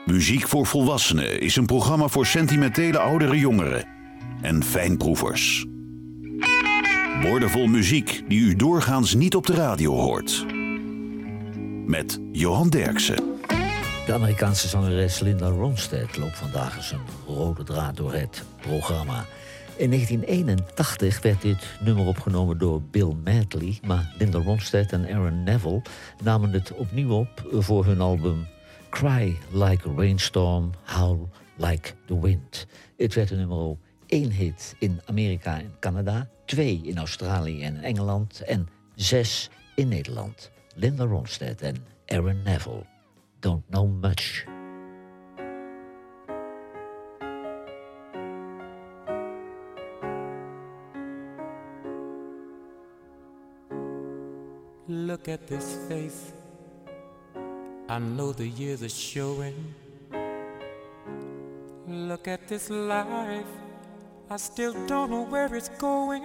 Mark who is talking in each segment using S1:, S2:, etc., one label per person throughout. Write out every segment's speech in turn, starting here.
S1: Muziek voor Volwassenen is een programma voor sentimentele oudere jongeren en fijnproevers. Woordenvol muziek die u doorgaans niet op de radio hoort. Met Johan Derksen.
S2: De Amerikaanse zangeres Linda Ronstadt loopt vandaag als een rode draad door het programma. In 1981 werd dit nummer opgenomen door Bill Medley, maar Linda Ronstadt en Aaron Neville namen het opnieuw op voor hun album Cry Like a Rainstorm, Howl Like the Wind. Het werd een nummer 1 hit in Amerika en Canada, 2 in Australië en Engeland en 6 in Nederland. Linda Ronstadt en Aaron Neville, Don't Know Much.
S3: Look at this face, I know the years are showing. Look at this life, I still don't know where it's going.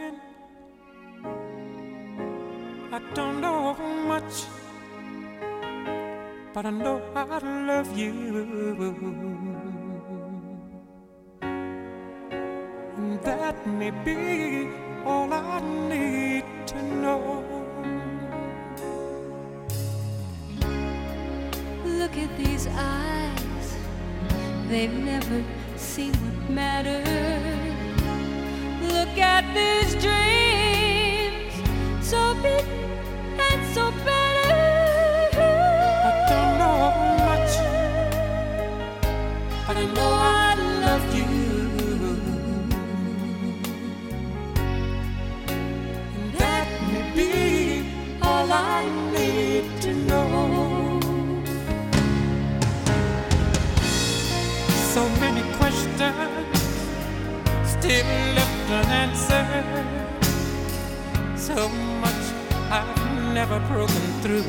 S3: I don't know much, but I know I love you. And that may be all I need to know.
S4: Look at these eyes, they've never seen what matters. Look at these dreams, so big and so better.
S3: I don't know much, but I know I love you. And that may be all I need to know. So many questions still left unanswered. So much I've never broken through.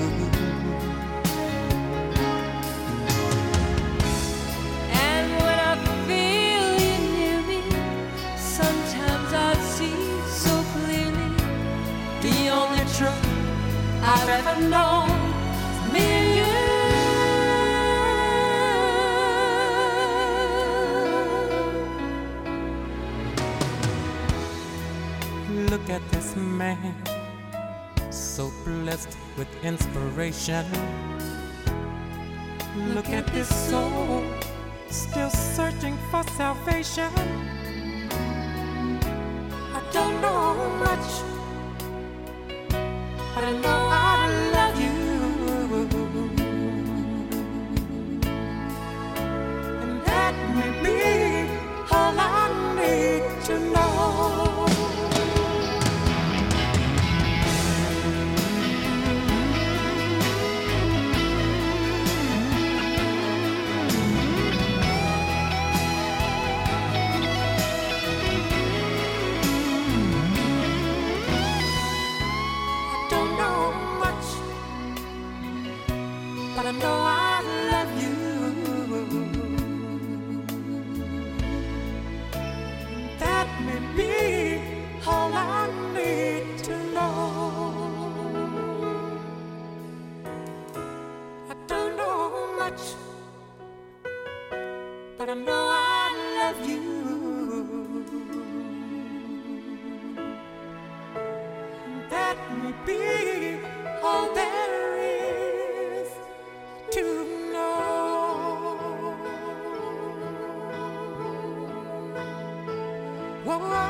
S4: And when I feel you near me, sometimes I see so clearly the only truth I've ever known is me and you.
S3: Look at this man, so blessed with inspiration. Look at this soul, still searching for salvation. I don't know much, but I know I love you. And that may be all I need to know. I know I love you. That may be all I need to know. I don't know much, but I know I love you. That may be all there is to know. Whoa.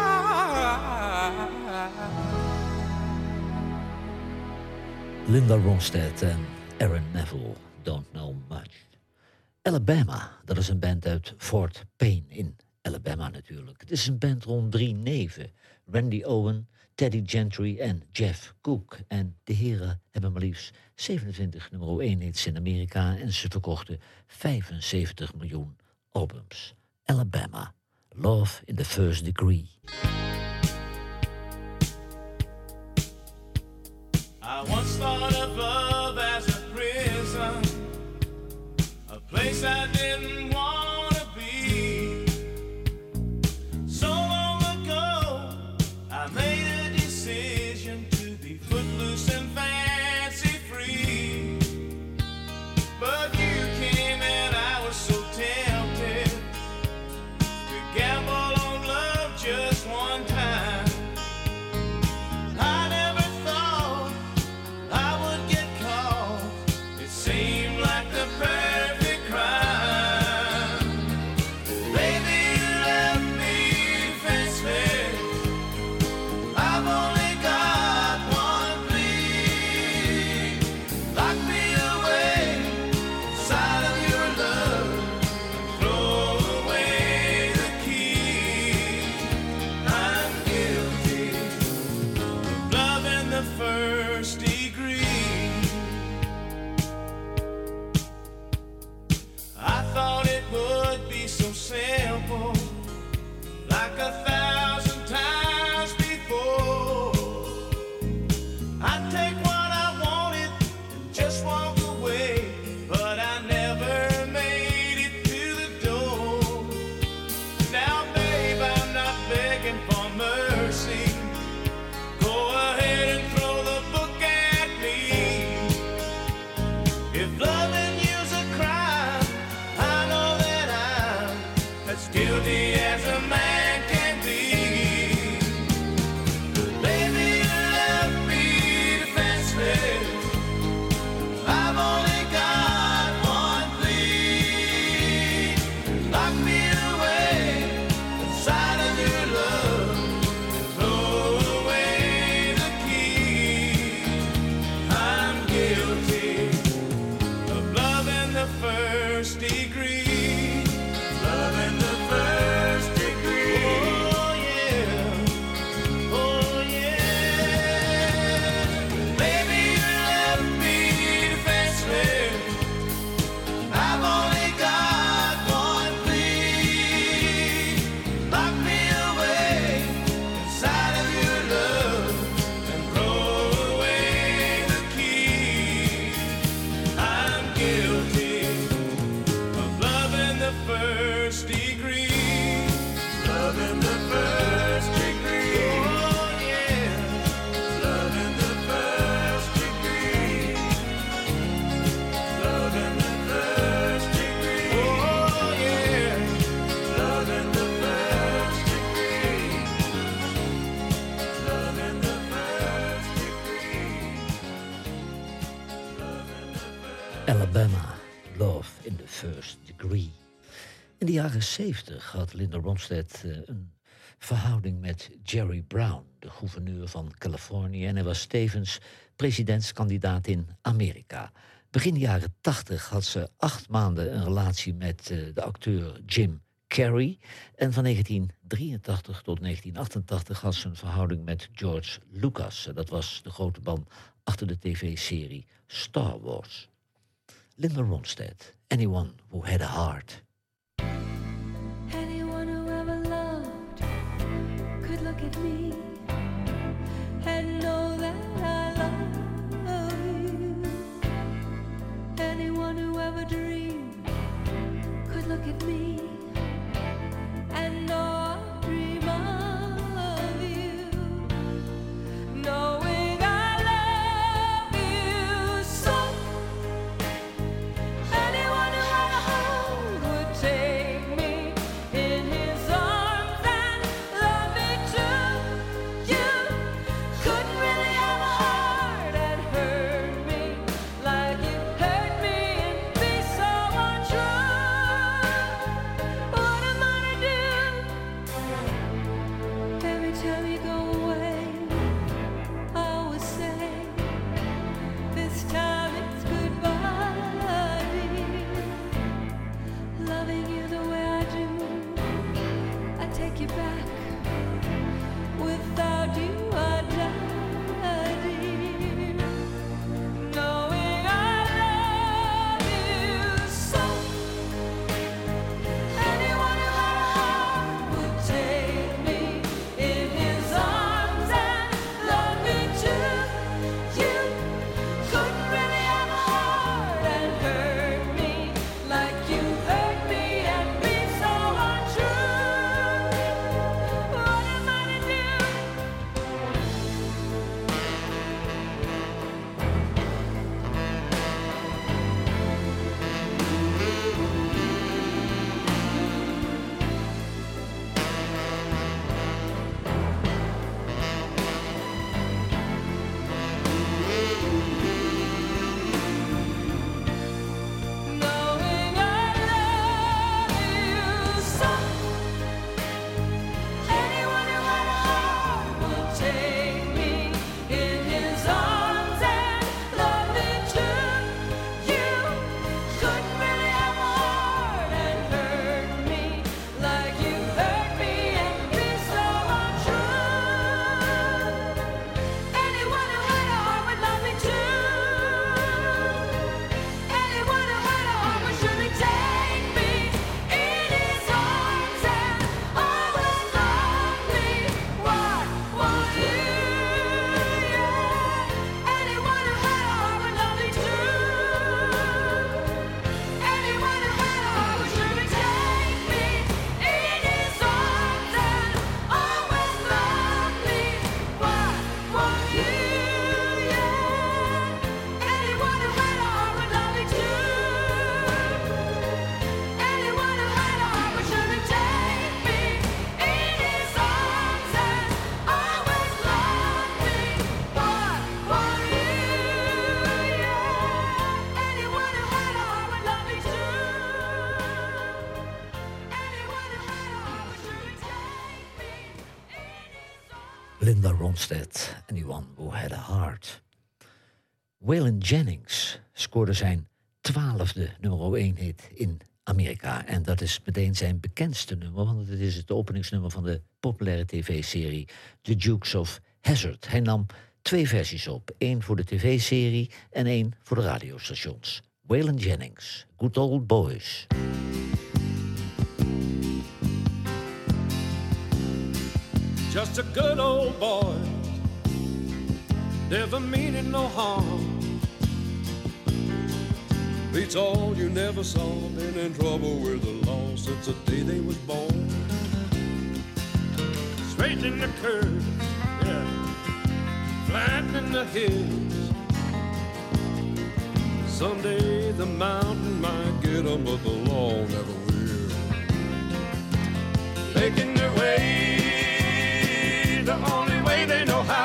S2: Linda Ronstadt en Aaron Neville, Don't Know Much. Alabama, dat is een band uit Fort Payne in Alabama natuurlijk. Het is een band rond 3 neven. Randy Owen, Teddy Gentry en Jeff Cook. En de heren hebben maar liefst 27 nummer 1 hits in Amerika en ze verkochten 75 miljoen albums. Alabama, Love in the First Degree.
S5: I once thought of love as a prison, a place I didn't want to be. So long ago, I made a decision to be footloose and fancy free. But you came and I was If loving you's a crime, I know that I'm as guilty as a man can be. But baby, you left me defenseless. I've only got one plea. Lock me away inside of your love and throw away the key. I'm guilty of love in the first degree. Love in the first degree. Oh yeah. Oh yeah. Baby, you left me defenseless. I've only got one plea. Lock me away inside of your love and throw away the key. I'm guilty of love in the first degree. Love in the first degree. Oh yeah. Love in the first degree. Love in the first degree. Oh yeah. Love in the first degree. Love in the first degree. Love in the first.
S2: Alabama, Love in the First Degree. In de jaren 70 had Linda Ronstadt een verhouding met Jerry Brown, de gouverneur van Californië, en hij was tevens presidentskandidaat in Amerika. Begin jaren 80 had ze 8 maanden een relatie met de acteur Jim Carrey. En van 1983 tot 1988 had ze een verhouding met George Lucas. Dat was de grote man achter de tv-serie Star Wars. Linda Ronstadt, Anyone Who Had a Heart.
S4: Anyone who ever loved could look at me and know that I love you. Anyone who ever dreamed could look at me and know I dream of you. Knowing I love you so. Anyone who had a heart would take me in his arms and love me too. You couldn't really have a heart and hurt me like you hurt me and be so untrue. What am I to do
S2: Linda Ronstadt, Anyone Who Had a Heart. Waylon Jennings scoorde zijn 12e nummer 1 hit in Amerika. En dat is meteen zijn bekendste nummer, want het is het openingsnummer van de populaire tv-serie The Dukes of Hazzard. Hij nam 2 versies op, 1 voor de tv-serie en 1 voor de radiostations. Waylon Jennings, Good Old Boys.
S6: Just a good old boy, never meaning no harm. Beats all you never saw, been in trouble with the law since the day they was born. Straightening the curves, yeah, flattening the hills. Someday the mountain might get 'em, but the law never will. Making their way the only way they know how.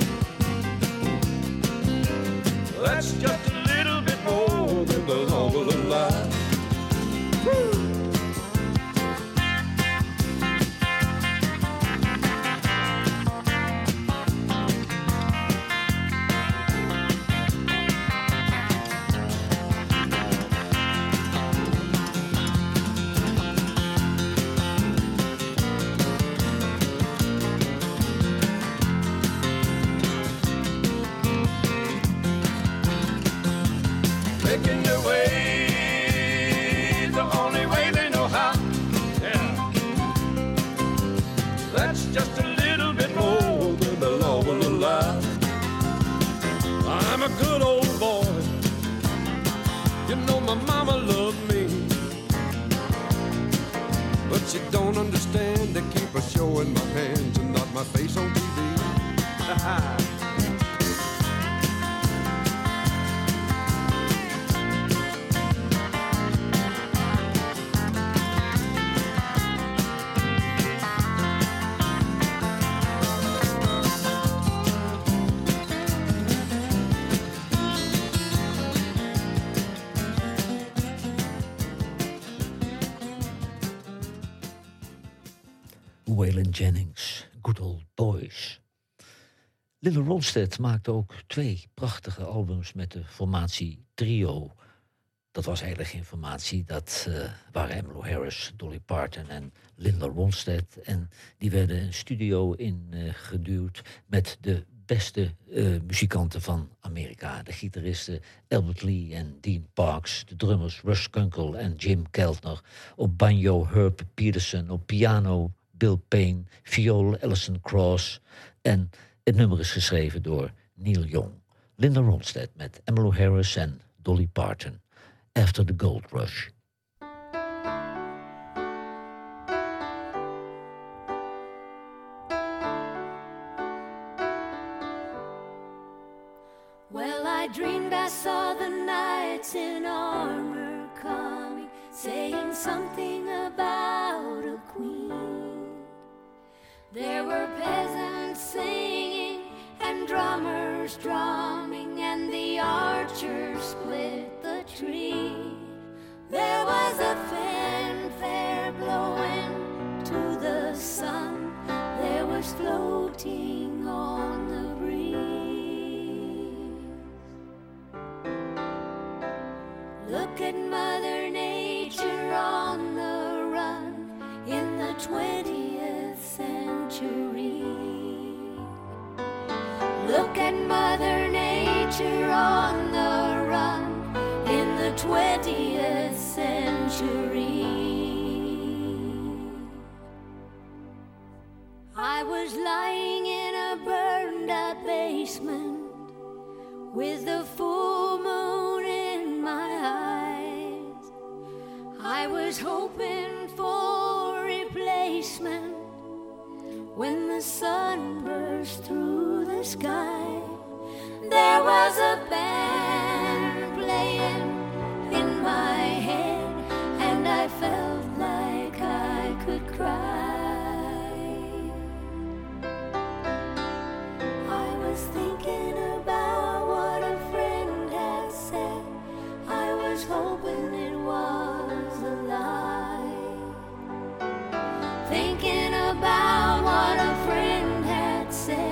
S6: That's just a little bit more than the law will allow. Woo! Making their way the only way they know how. Yeah, that's just a little bit more than the law will allow. I'm a good old boy, you know my mama loved me, but she don't understand. They keep her showing my hands and not my face on TV.
S2: Waylon Jennings, Good Old Boys. Linda Ronstadt maakte ook 2 prachtige albums met de formatie Trio. Dat was eigenlijk geen formatie, dat waren Emmylou Harris, Dolly Parton en Linda Ronstadt. En die werden een studio ingeduwd met de beste muzikanten van Amerika. De gitaristen Albert Lee en Dean Parks, de drummers Russ Kunkel en Jim Keltner. Op banjo Herb Peterson, op piano Bill Payne, viool Alison Krauss. En het nummer is geschreven door Neil Young. Linda Ronstadt met Emmylou Harris en Dolly Parton. After the Gold Rush.
S4: Well, I dreamed I saw the knights in armor coming, saying something about a queen. There were peasants singing and drummers drumming, and the archers split the tree. There was a fanfare blowing to the sun, there was floating on the breeze. Look at Mother Nature on the run in the 20th century. Look at Mother Nature on the run in the 20th century. I was lying in a burned out basement with the full moon in my eyes. I was hoping for replacement when the sun burst through the sky. There was a band playing in my head, and I felt like I could cry. I was thinking about what a friend had said. I was hoping it was a lie. Thinking about what a friend had said.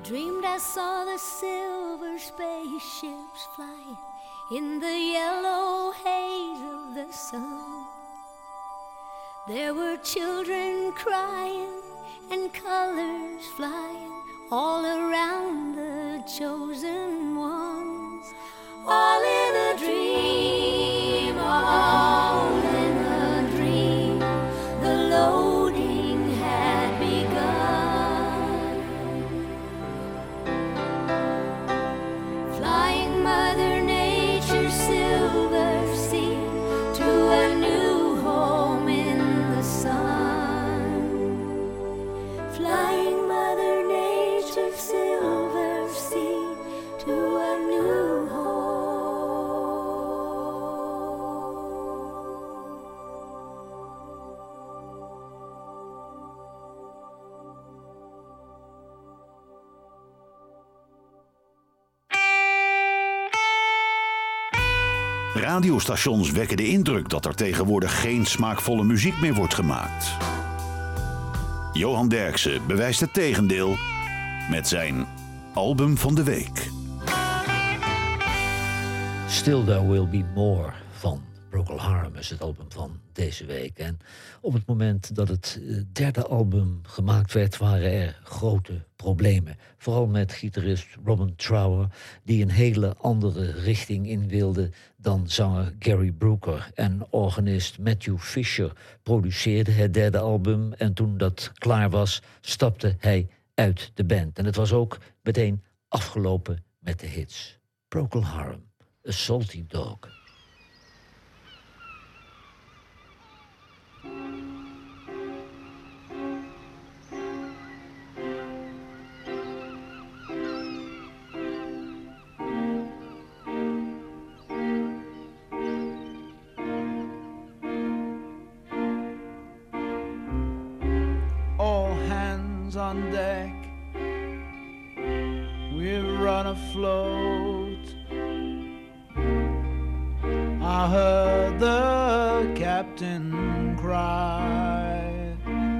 S7: Dreamed I saw the silver spaceships fly in the yellow haze of the sun. There were children crying and colors flying all around the chosen ones. All in a dream, all in a dream, the loading had begun. Flying Mother Nature's silver sea to a new home in the sun. Flying Mother Nature's silver sea to a new home.
S1: Radiostations wekken de indruk dat er tegenwoordig geen smaakvolle muziek meer wordt gemaakt. Johan Derksen bewijst het tegendeel met zijn album van de week.
S2: Still There Will Be More van Procol Harum is het album van deze week. En op het moment dat het derde album gemaakt werd, waren er grote problemen. Vooral met gitarist Robin Trower, die een hele andere richting in wilde dan zanger Gary Brooker. En organist Matthew Fisher produceerde het derde album. En toen dat klaar was, stapte hij uit de band. En het was ook meteen afgelopen met de hits. Procol Harum, A Salty Dog.
S8: On deck, we've run afloat. I heard the captain cry.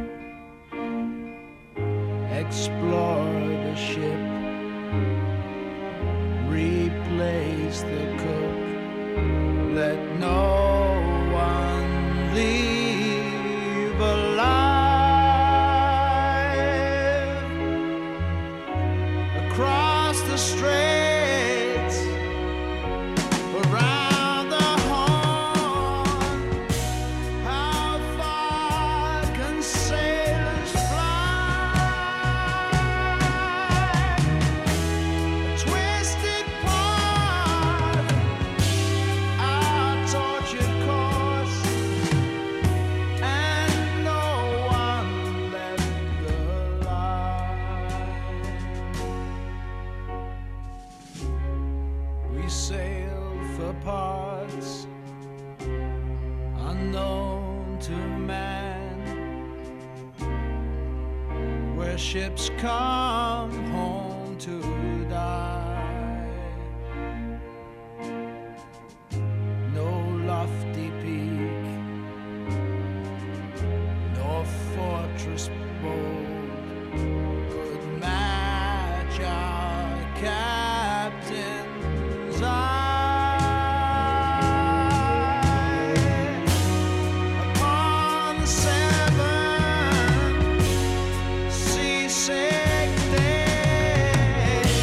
S8: Explore the ship, replace the cook, let no one leave alive. Across the straits, around the horn, how far can sailors fly? A twisted part, our tortured course, and no one left alive. We sail for parts unknown to man, where ships come home to die. No lofty peak, nor fortress bold could match our captain's eye. Upon the 7 seasick days,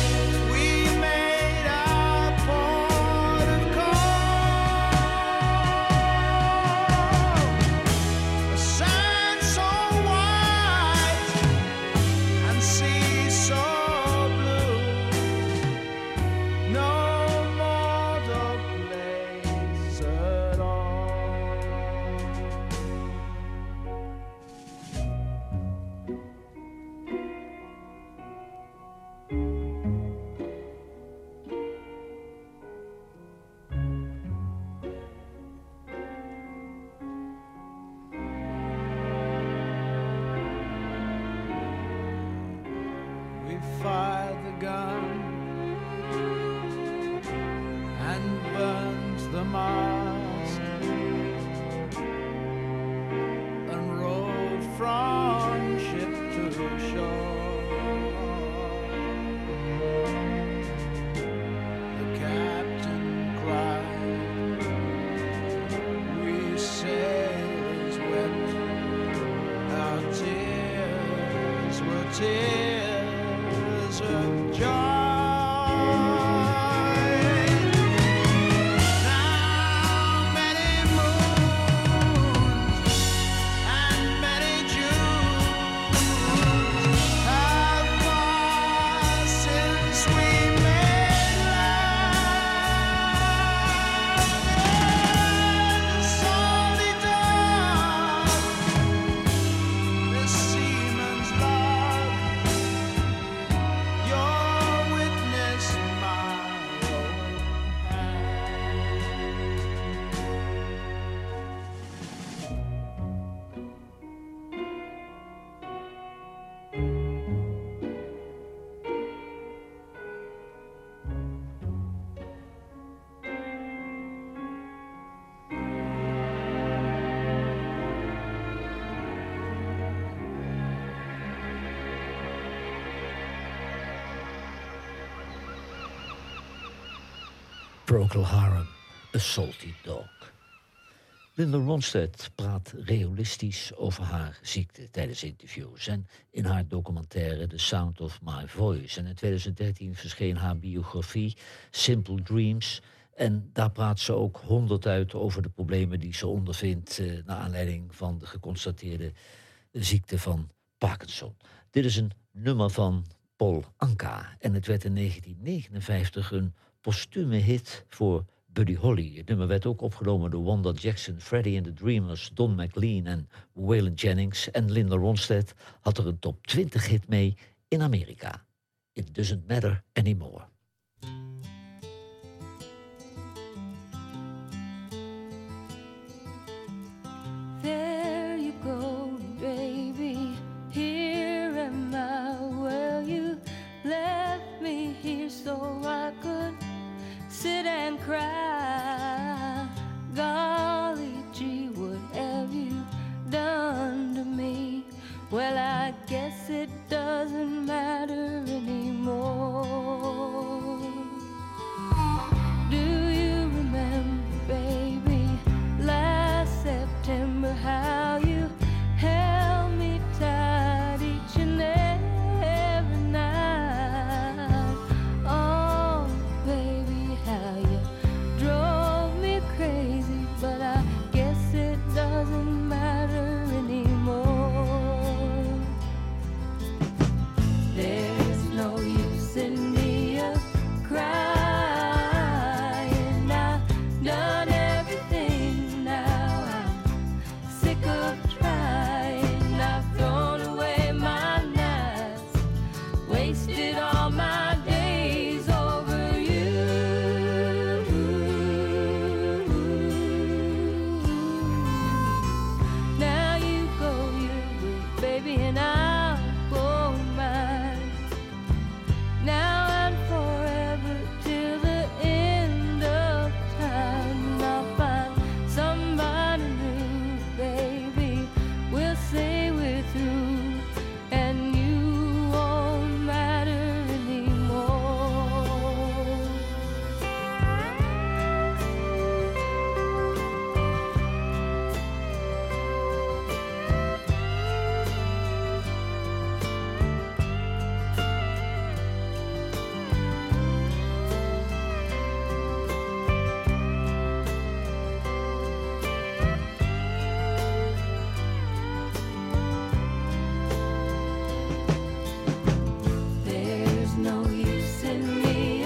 S2: Procol Harum, A Salty Dog. Linda Ronstadt praat realistisch over haar ziekte tijdens interviews. En in haar documentaire The Sound of My Voice. En in 2013 verscheen haar biografie Simple Dreams. En daar praat ze ook 100 uit over de problemen die ze ondervindt naar aanleiding van de geconstateerde ziekte van Parkinson. Dit is een nummer van Paul Anka. En het werd in 1959 een postume hit voor Buddy Holly. Het nummer werd ook opgenomen door Wanda Jackson, Freddie and the Dreamers, Don McLean en Waylon Jennings. En Linda Ronstadt had er een top 20 hit mee in Amerika. It Doesn't Matter Anymore.
S4: There you go, baby. Here am I. Well, you left me here so I could sit and cry. Golly gee, what have you done to me? Well, I guess it doesn't matter anymore. Do you remember, baby, last September, how you held me tight each and every night? Oh, baby, how you drove me crazy, but I guess it doesn't matter anymore. There's no use in me crying. I've done everything now. I'm sick of trying. I've thrown away my nights, wasted all my days over you. Now you go your way, baby, and I'll go mine. Now and forever till the end of time. And I'll find somebody new, baby. We'll say we're through, and you won't matter anymore. There's no use in me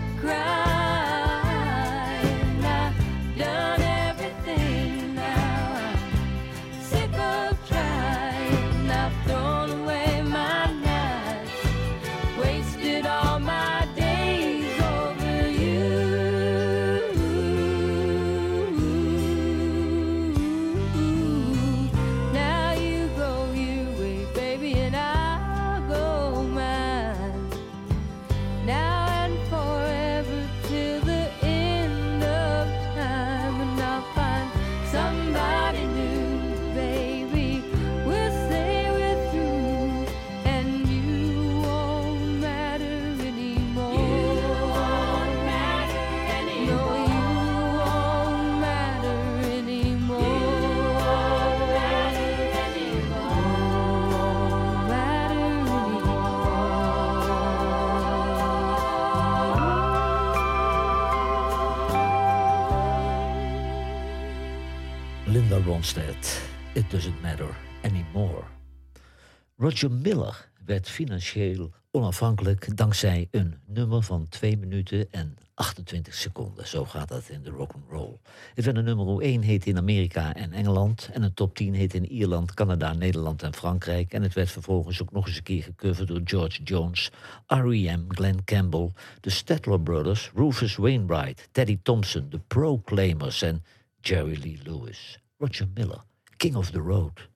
S4: crying. I've done everything now. I'm sick of trying. I've thrown away my nights, wasted all my days over you. Now you go your way, baby, and I'll go mine. Now and forever till the end of time. And I'll find somebody new, baby. We'll say we're through, and you won't matter anymore. You won't matter anymore. No, you won't matter anymore. You won't matter anymore. Matter
S2: Linda Ronstadt, It Doesn't Matter Anymore. Roger Miller werd financieel onafhankelijk dankzij een nummer van 2 minuten en 28 seconden. Zo gaat dat in de rock'n'roll. Het werd een nummer 1 hit in Amerika en Engeland en een top 10 hit in Ierland, Canada, Nederland en Frankrijk. En het werd vervolgens ook nog eens een keer gecoverd door George Jones, R.E.M., Glenn Campbell, de Statler Brothers, Rufus Wainwright, Teddy Thompson, The Proclaimers en Jerry Lee Lewis. Roger Miller, King of the Road.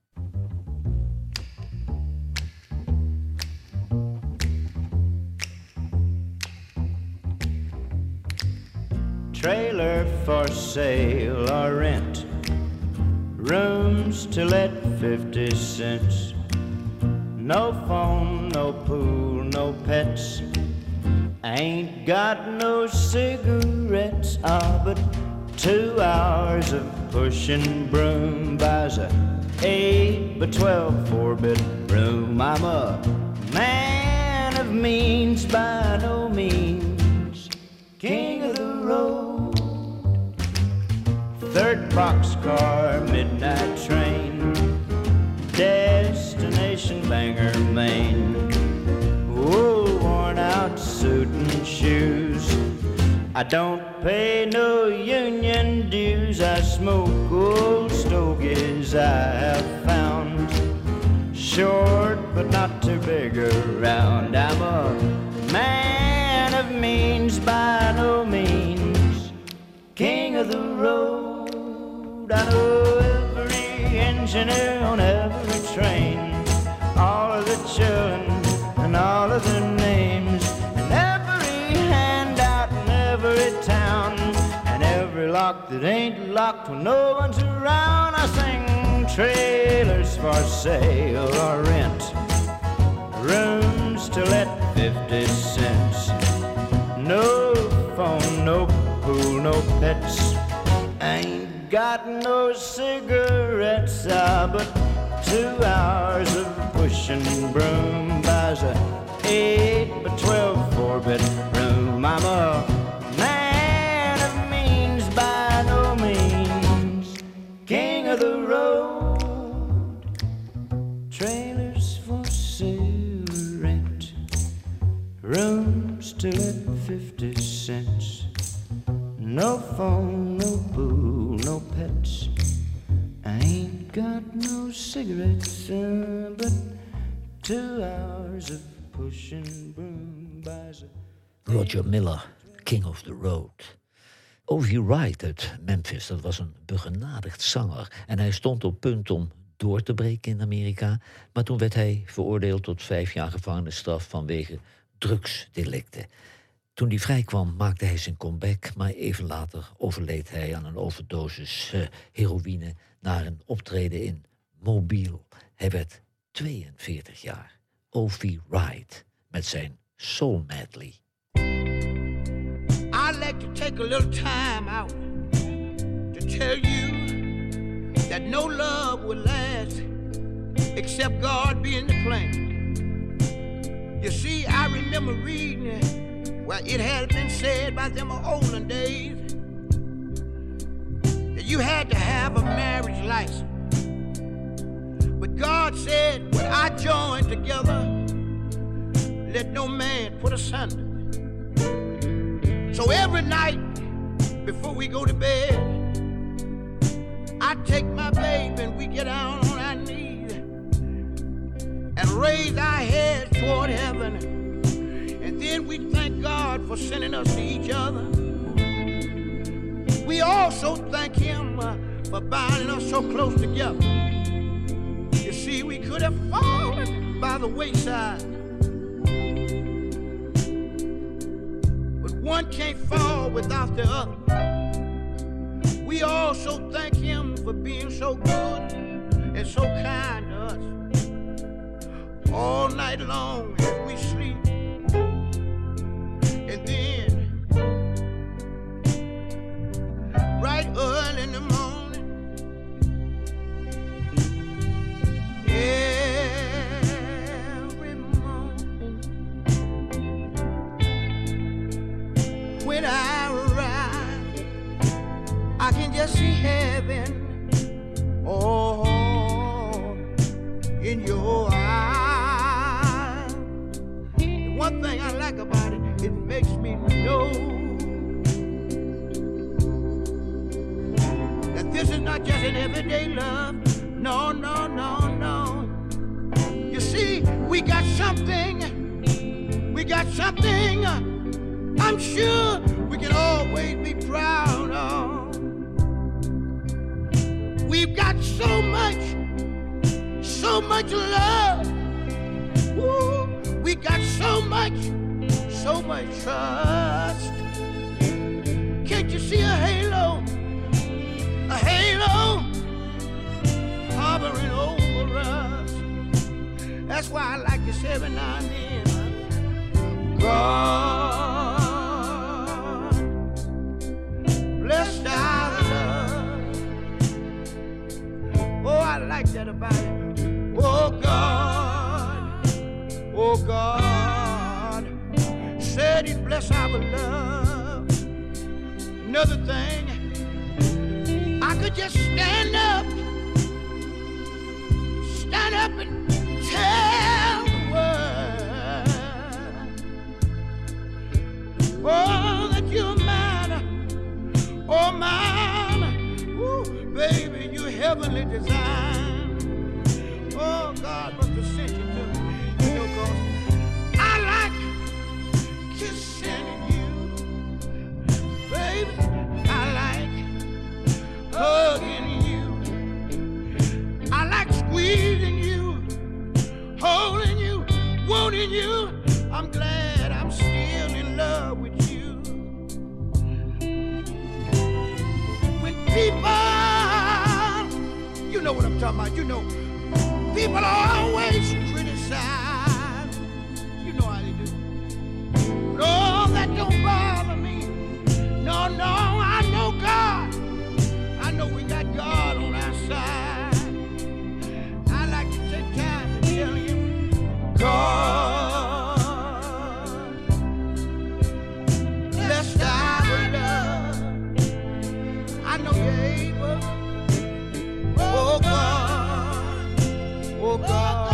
S9: Trailer for sale or rent, rooms to let 50 cents. No phone, no pool, no pets, I ain't got no cigarettes, but 2 hours of pushing broom buys a 8 by 12 4-bedroom. I'm a man of means by no means, king of the road. 3rd boxcar, midnight train, destination Bangor, Maine. Oh, worn out suit and shoes. I don't pay no union dues. I smoke old stogies I have found, short but not too big around. I'm a man of means by no means, king of the road. I know every engineer on every train, all of the children and all of their names, and every handout in every town, and every lock that ain't locked when no one's around. I sing trailers for sale or rent, rooms to let 50 cents. No phone, no pool, no pets. I ain't got no cigarettes, but 2 hours of pushing broom buys a 8 by 12 4-bedroom. I'm a man of means by no means, king of the road. Trailers for sale, rent, rooms to let 50 cents. No phone, no pool, no pets. I ain't got no cigarettes, but 2 hours of pushing broom buys a...
S2: Roger Miller, King of the Road. O.V. Wright uit Memphis, dat was een begenadigd zanger. En hij stond op punt om door te breken in Amerika. Maar toen werd hij veroordeeld tot 5 jaar gevangenisstraf vanwege drugsdelicten. Toen hij vrijkwam maakte hij zijn comeback, maar even later overleed hij aan een overdosis heroïne na een optreden in Mobile. Hij werd 42 jaar. O.V. Wright met zijn Soul Medley.
S8: I'd like to take a little time out to tell you that no love will last except God be in the plan. You see, I remember reading where it had been said by them olden days that you had to have a marriage license. But God said, what I joined together, let no man put asunder. So every night before we go to bed, I take my baby and we get down on our knees and raise our heads toward heaven. And then we thank God for sending us to each other. We also thank Him for binding us so close together. You see, we could have fallen by the wayside, but one can't fall without the other. We also thank Him for being so good and so kind to us. All night long as we sleep, and then right early in the morning, every morning when I arrive, I can just see heaven, oh, in your eyes. The one thing I like about it, it makes me know that this is not just an everyday love. No, no, no, no. You see, we got something I'm sure we can always be proud of. We've got so much love. Ooh, we got so much trust. Can't you see a halo hovering over us? That's why I like to say every now and then, God bless our love. Another thing, I could just stand up and tell the world, oh, that you're mine, oh, mine, ooh, baby, you're heavenly designed. Oh, God must have sent you to me, you know, 'cause I like kissing you, baby, I like hugging you, I like squeezing you, holding you, wanting you. I'm glad I'm still in love with you. When people, you know what I'm talking about, you know, people are always criticized. You know how they do. No, that don't bother me. No, I know God. I know we got God on our side. I like to take time to tell him, God, bless our love. I know you're able. Oh God,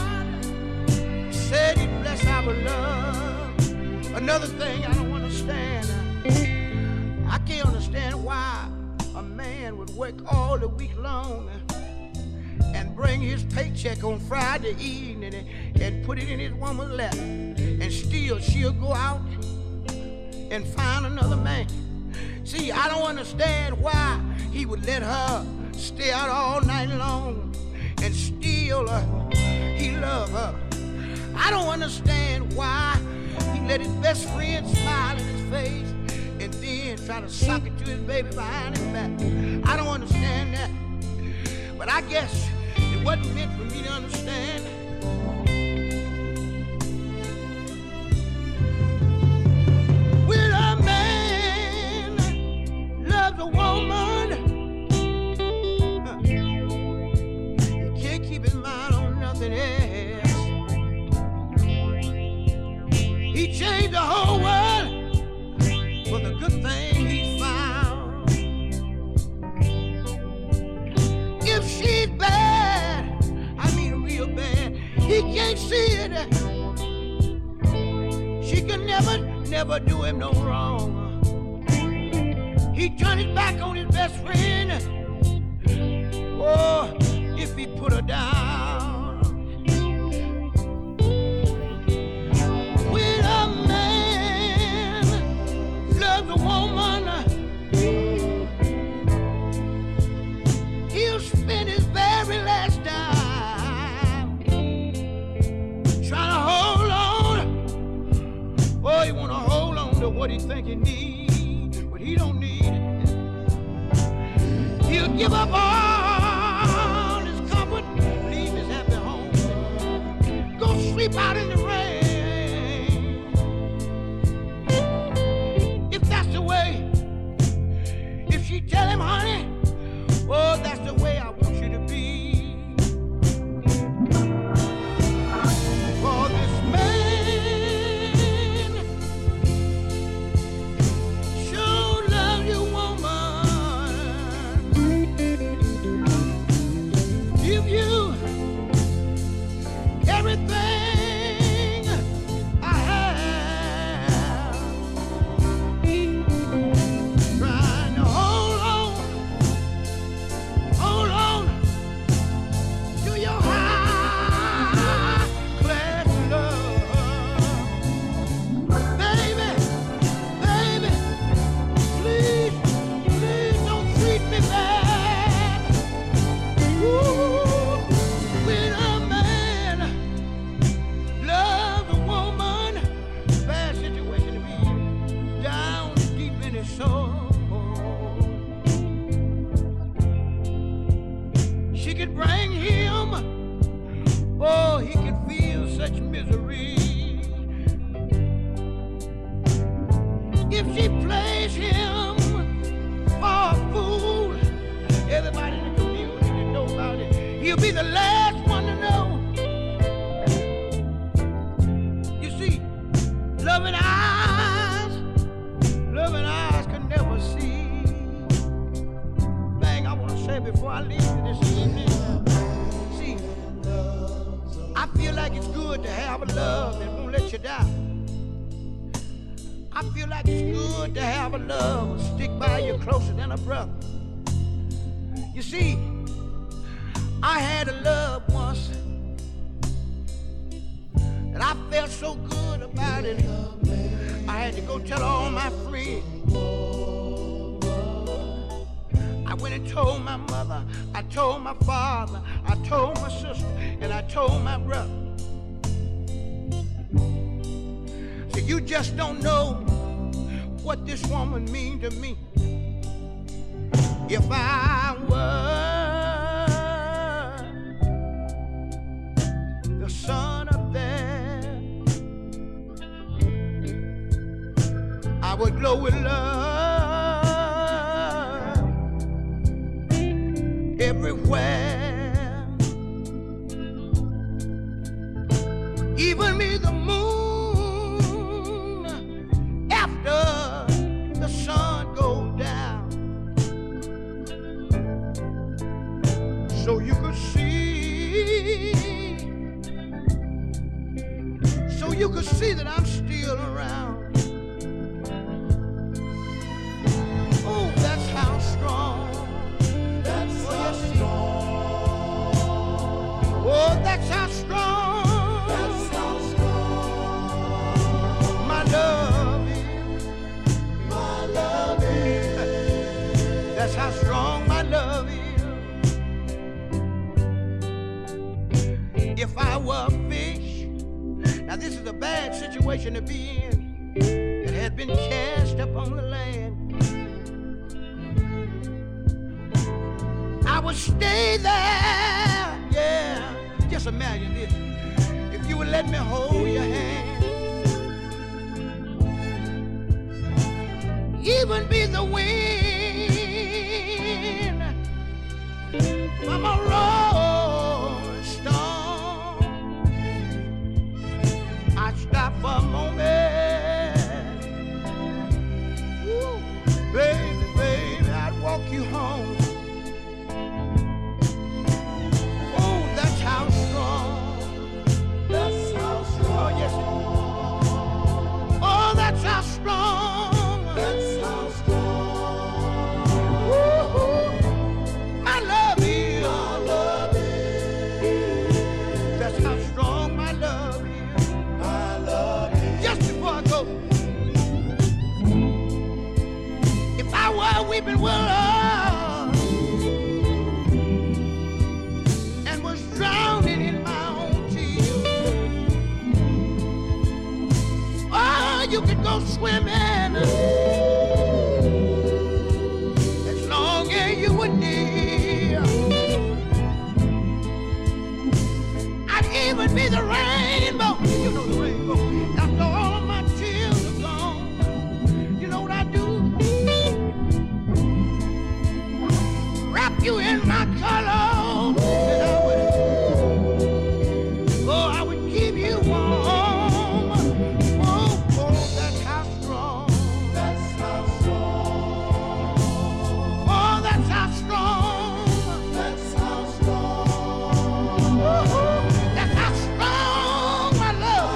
S8: said he'd bless our love. Another thing I don't understand, I can't understand why a man would work all the week long and bring his paycheck on Friday evening and put it in his woman's lap, and still she'll go out and find another man. See, I don't understand why he would let her stay out all night long and still he love her. I don't understand why he let his best friend smile in his face and then try to sock it to his baby behind his back. I don't understand that. But I guess it wasn't meant for me to understand. When a man loves a woman, he can't keep his mind on nothing else. He changed the whole world for the good thing he found. If she's bad, I mean real bad, he can't see it. She can never do him no wrong. He turned his back on his best friend. Oh, if he put her down. When a man loves a woman, he'll spend his very last dime trying to hold on. Oh, he wanna hold on to what he think he needs, but he don't need it. He'll give up all his comfort, leave his happy home, go sleep out in the rain. If that's the way, if she tell him, honey, oh, that's the way I want you to be. For this man sure love you, woman. Give you everything I have. Trying to hold on to your high class love. Baby, please don't treat me bad. Ooh, when a man loves a woman, bad situation to be down deep in his soul. She could bring him, oh, he could feel such misery. If she plays him for a fool, everybody in the community know about it. He'll be the last one to know. You see, loving eyes feel like it's good to have a love stick by you closer than a brother. You see, I had a love once, and I felt so good about it. I had to go tell all my friends. I went and told my mother, I told my father, I told my sister, and I told my brother. So you just don't know what this woman means to me. If I were the son of that, I would glow with love everywhere. Even me, the moon, after the sun goes down, so you could see that I'm still around. Oh, that's how strong. That's how strong. Oh, that's how strong. That's how strong. My love is. My love is. That's how strong my love is. If I were a fish, now this is a bad situation to be in, that had been cast up on the land, I would stay there, yeah. Just imagine this, if you would let me hold your hand, even be the wind from a rolling storm, I'd stop for a moment. Woo. Baby, baby, I'd walk you home. Oh, that's how strong. That's how strong. Oh, yes, it is. Oh, that's how strong. That's how strong. Woo-hoo. My love is. My love is. That's how strong my love is. My love is. Just before I go, if I were a weeping willow and was drowning in my own tears, oh, you could go swimming as long as you were near. I'd even be the rainbow. You know the rainbow. After all of my tears are gone, you know what I do? Wrap you in my colors, and I would keep you warm. Oh, that's how strong. That's how strong. Oh, that's how strong. That's how strong. Woo-hoo. That's how strong my love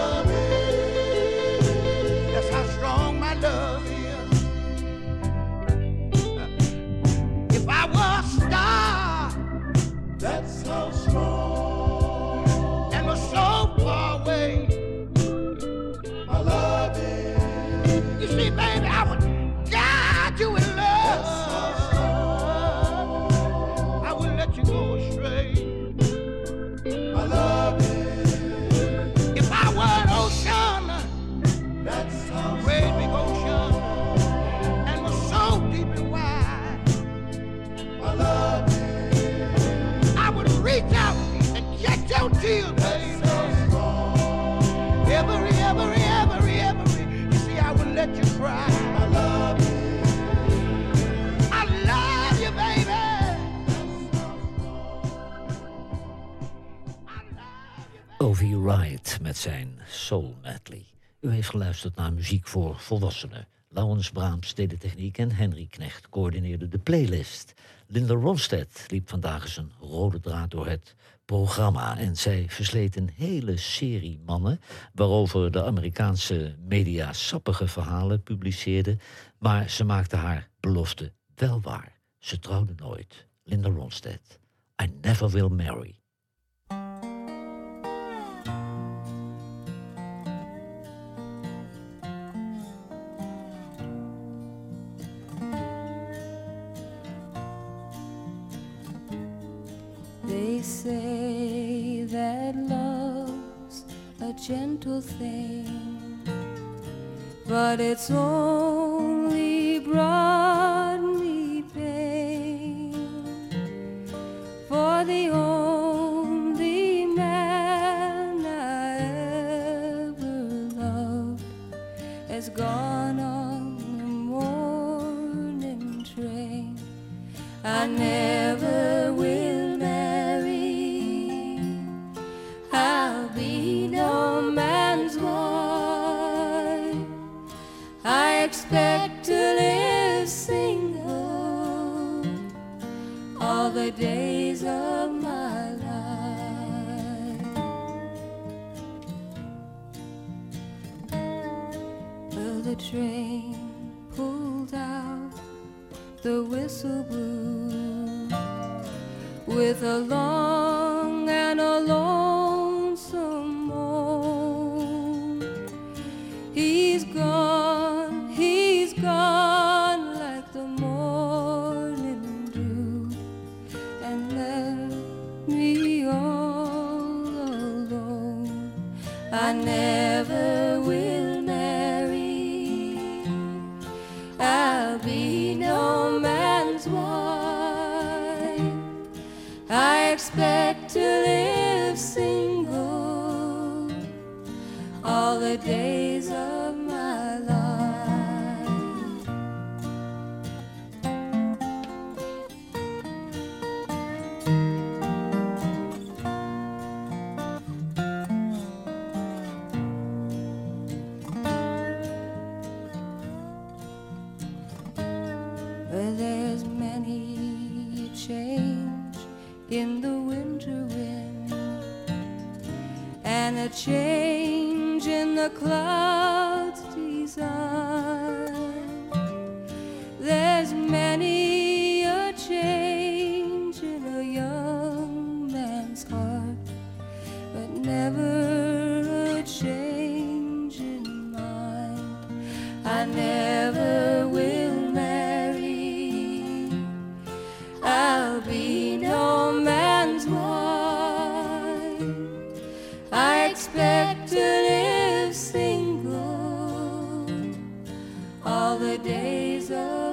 S8: is. That's how strong my love is. If I were a star, that's how strong, and was so far away, my love is. You see, baby, I would guide you in love. I wouldn't let you go astray. My love is. If I were an ocean, that's how great big ocean, and was so deep and wide, my love is. I would reach out and catch your tears, baby. Every. You see, I wouldn't let you cry. I love you. I love you, baby.
S2: O.V. Wright met zijn Soul Medley. U heeft geluisterd naar muziek voor volwassenen. Laurens Brahms deed de techniek en Henry Knecht coördineerde de playlist. Linda Ronstadt liep vandaag eens een rode draad door het programma. En zij versleet een hele serie mannen, waarover de Amerikaanse media sappige verhalen publiceerden. Maar ze maakte haar belofte wel waar. Ze trouwde nooit. Linda Ronstadt. I never will marry.
S4: They say that love's a gentle thing, but it's only brought me pain. For the only man I ever loved has gone on the morning train. I never will marry. I'll be no man's wife. I expect to live single all the days of my life. Well, the train pulled out, the whistle blew, with a long and a lonesome moan. He's gone like the morning dew, and left me all alone. I never will marry. I'll be no man's wife. I expect to live single all the days of my life. Well, there's many a change in the winter wind, and a change in the clouds' design. There's many a change in a young man's heart, but never a change in mine. I never will marry. I'll be no man's wife. I expect to live single all the days of